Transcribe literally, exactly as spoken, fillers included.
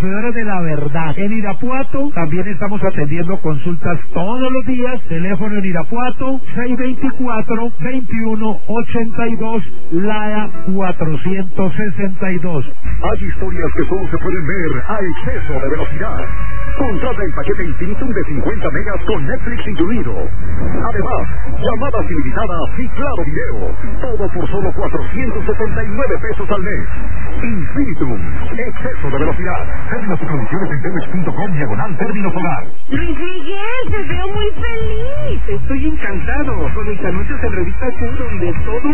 conocedores de la verdad. En Irapuato también estamos atendiendo consultas todos los días. Teléfono en Irapuato seis veinticuatro, veintiuno ochenta y dos, Laya cuatrocientos sesenta y dos. Hay historias que solo se pueden ver a exceso de velocidad. Contrata el paquete Infinitum de cincuenta megas con Netflix incluido. Además, llamadas ilimitadas y claro video. Todo por solo cuatrocientos setenta y nueve pesos al mes. Infinitum, exceso de velocidad. Términos y condiciones en telmex punto com diagonal término solar. Luis Miguel, te veo muy feliz. Estoy encantado con mis anuncios en Revista Q, donde todo